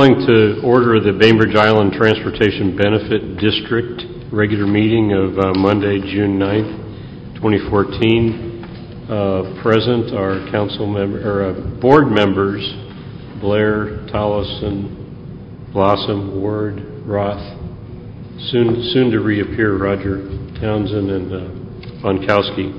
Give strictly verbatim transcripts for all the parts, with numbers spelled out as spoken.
Calling to order the Bainbridge Island Transportation Benefit District regular meeting of uh, Monday, June ninth, twenty fourteen. Uh, present are council member or uh, board members Blair, Tollison, Blossom, Ward, Roth, soon soon to reappear Roger Townsend, and uh, Bonkowski.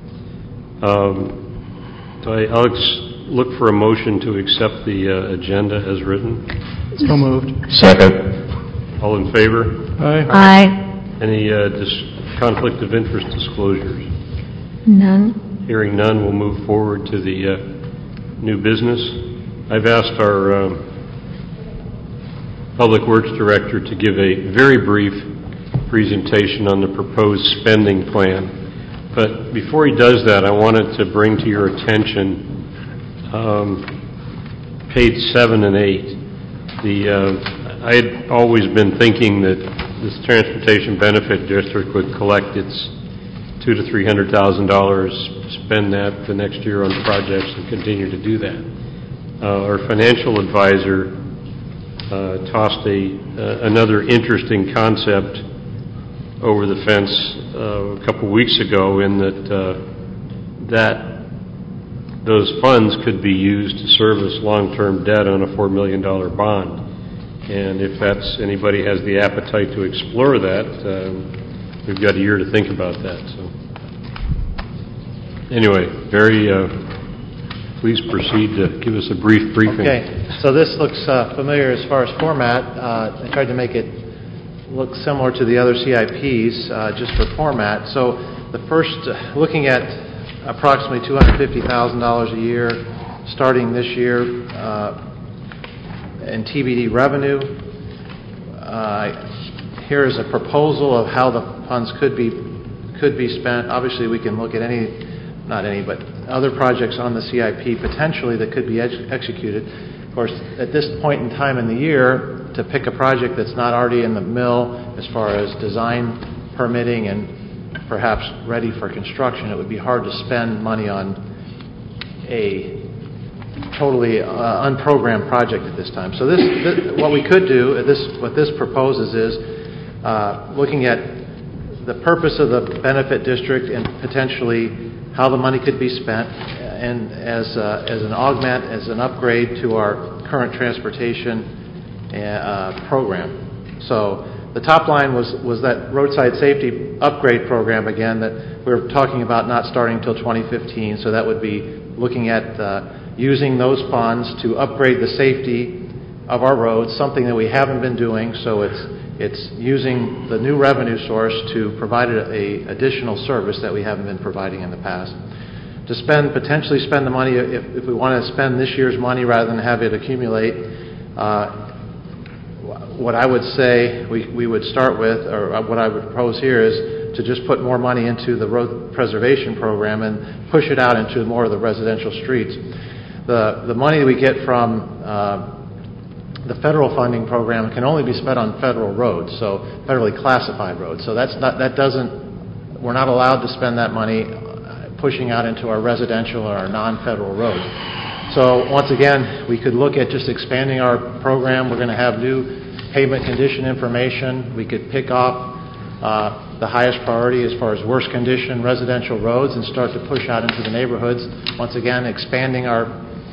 Um, so I, Alex. Look for a motion to accept the uh, agenda as written. So moved. Second. All in favor? Aye. Aye. Any uh, dis- conflict of interest disclosures? None. Hearing none, we'll move forward to the uh, new business. I've asked our um, Public Works Director to give a very brief presentation on the proposed spending plan. But before he does that, I wanted to bring to your attention Um, page seven and eight. The uh, I had always been thinking that this transportation benefit district would collect its two to three hundred thousand dollars, spend that the next year on projects, and continue to do that. Uh, our financial advisor uh, tossed a uh, another interesting concept over the fence uh, a couple weeks ago, in that uh, that. those funds could be used to service long-term debt on a four million dollars bond. And if that's anybody has the appetite to explore that, um, we've got a year to think about that. So, anyway, very, uh, please proceed to give us a brief briefing. Okay, so this looks uh, familiar as far as format. Uh, I tried to make it look similar to the other C I Ps, uh, just for format. So the first, uh, looking at approximately two hundred fifty thousand dollars a year starting this year uh, in T B D revenue. Uh, here is a proposal of how the funds could be could be spent. Obviously, we can look at any, not any, but other projects on the C I P potentially that could be ex- executed. Of course, at this point in time in the year, to pick a project that's not already in the mill as far as design, permitting, and perhaps ready for construction, it would be hard to spend money on a totally uh, unprogrammed project at this time. So this, this, what we could do, this, what this proposes is uh, looking at the purpose of the benefit district and potentially how the money could be spent, and as uh, as an augment, as an upgrade to our current transportation uh, program. So the top line was, was that roadside safety upgrade program, again, that we we're talking about not starting until twenty fifteen. So that would be looking at uh, using those funds to upgrade the safety of our roads, something that we haven't been doing. So it's it's using the new revenue source to provide a, a additional service that we haven't been providing in the past. To spend, potentially spend the money, if, if we want to spend this year's money rather than have it accumulate, uh, what I would say we, we would start with, or what I would propose here, is to just put more money into the road preservation program and push it out into more of the residential streets. The the money we get from uh, the federal funding program can only be spent on federal roads, so federally classified roads. So that's not that doesn't we're not allowed to spend that money pushing out into our residential or our non-federal roads. So once again, we could look at just expanding our program. We're going to have new pavement condition information. We could pick off uh, the highest priority as far as worst condition residential roads and start to push out into the neighborhoods. Once again, expanding our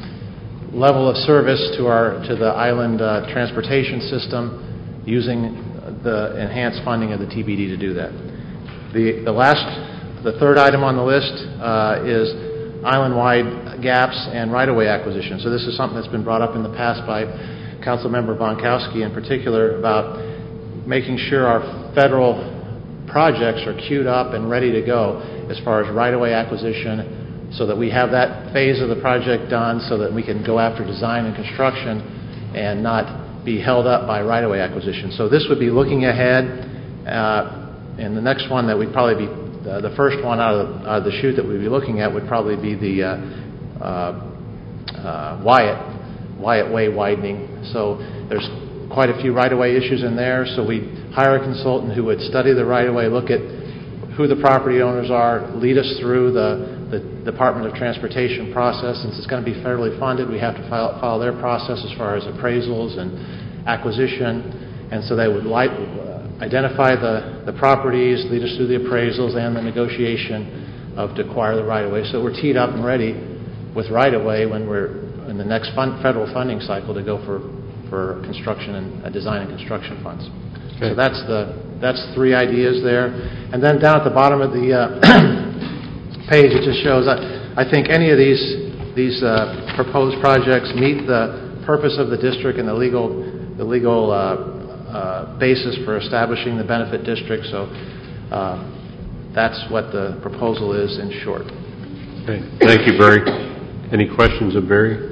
level of service to our to the island uh, transportation system, using the enhanced funding of the T B D to do that. The the last, the third item on the list uh, is island-wide gaps and right-of-way acquisition. So this is something that's been brought up in the past by Councilmember Bonkowski in particular, about making sure our federal projects are queued up and ready to go as far as right-of-way acquisition, so that we have that phase of the project done so that we can go after design and construction and not be held up by right-of-way acquisition. So this would be looking ahead, uh, and the next one that we'd probably be, uh, the first one out of, the, out of the chute that we'd be looking at would probably be the uh, uh, uh, Wyatt Wyatt Way widening. So there's quite a few right-of-way issues in there. So we hire a consultant who would study the right-of-way, look at who the property owners are, lead us through the, the Department of Transportation process. Since it's going to be federally funded, we have to file, follow their process as far as appraisals and acquisition, and so they would light, uh, identify the, the properties, lead us through the appraisals and the negotiation of to acquire the right-of-way. So we're teed up and ready with right-of-way when we're in the next fund, federal funding cycle to go for, for construction and uh, design and construction funds. Okay. So that's the that's three ideas there. And then down at the bottom of the uh, page, it just shows, I, I think any of these these uh, proposed projects meet the purpose of the district and the legal the legal uh, uh, basis for establishing the benefit district. So uh, that's what the proposal is in short. Okay. Thank you, Barry. Any questions of Barry?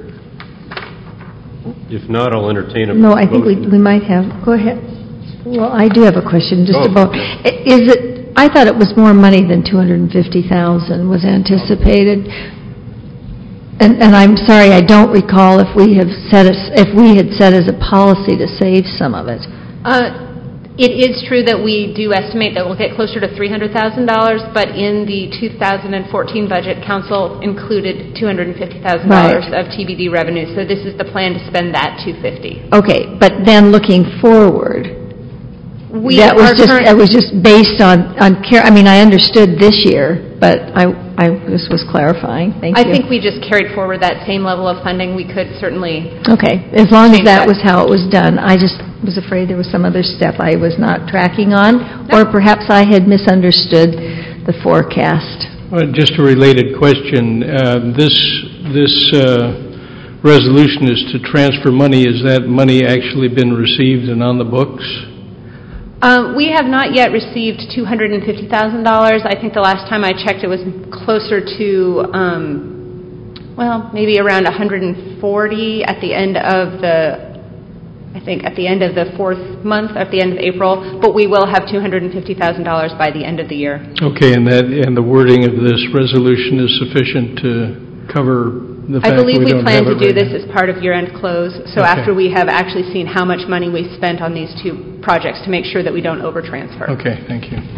If not, I'll entertain a No, I think we, motion. we might have. Go ahead. Well, I do have a question just Oh, about, okay. is it, I thought it was more money than two hundred fifty thousand was anticipated. And, and I'm sorry, I don't recall if we have set, as, if we had set as a policy to save some of it. Uh, It is true that we do estimate that we'll get closer to three hundred thousand dollars, but in the two thousand fourteen budget, Council included two hundred fifty thousand dollars Right. of T B D revenue, so this is the plan to spend that two hundred fifty thousand dollars. Okay, but then looking forward, We that was are just, current- it was just based on, on care, I mean, I understood this year, but I, I just was clarifying. Thank I you. think we just carried forward that same level of funding. We could certainly, Okay, as long as Change that that. was how it was done. I just was afraid there was some other step I was not tracking on, or perhaps I had misunderstood the forecast. Well, just a related question. Uh, This, this uh, resolution is to transfer money. Has that money actually been received and on the books? Um, we have not yet received two hundred fifty thousand dollars. I think the last time I checked, it was closer to, um, well, maybe around one hundred forty at the end of the, I think, at the end of the fourth month, at the end of April. But we will have two hundred fifty thousand dollars by the end of the year. Okay, and that, and the wording of this resolution is sufficient to cover the I fact believe we we don't plan have to it do right this now? as part of year-end close. So Okay. after we have actually seen how much money we spent on these two projects to make sure that we don't overtransfer. Okay, thank you.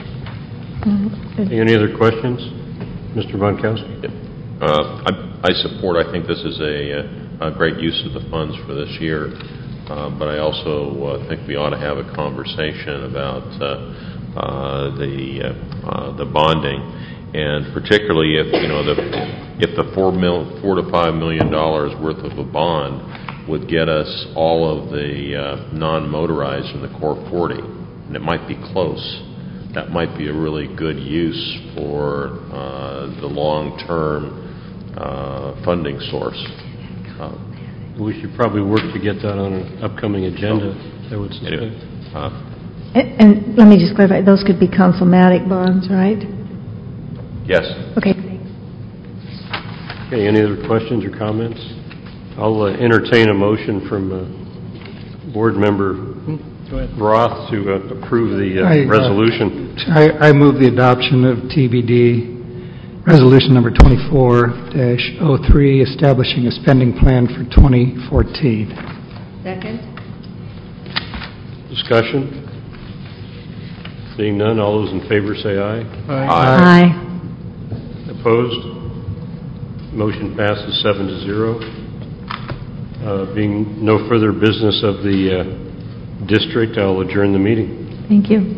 Any other questions? Mister Bonkowski? Uh, I, I support. I think this is a, a great use of the funds for this year, uh, but I also uh, think we ought to have a conversation about uh, uh, the uh, uh, the bonding, and particularly if you know the if the four mil four to five million dollars worth of a bond would get us all of the uh, non-motorized in the Core forty, and it might be close. That might be a really good use for uh, the long-term uh, funding source. Uh, We should probably work to get that on an upcoming agenda, I would suspect. anyway, uh, And, and let me just clarify, those could be councilmatic bonds, right? yes. Okay. Okay, any other questions or comments? I'll uh, entertain a motion from uh, Board Member Go ahead. Roth to uh, approve the uh, I, uh, resolution. I, I move the adoption of T B D Resolution Number twenty-four dash oh three, establishing a spending plan for twenty fourteen. Second? Discussion? Seeing none, all those in favor say aye. Aye. Aye. Opposed? Motion passes seven to zero. Uh, being no further business of the uh, district, I'll adjourn the meeting. Thank you.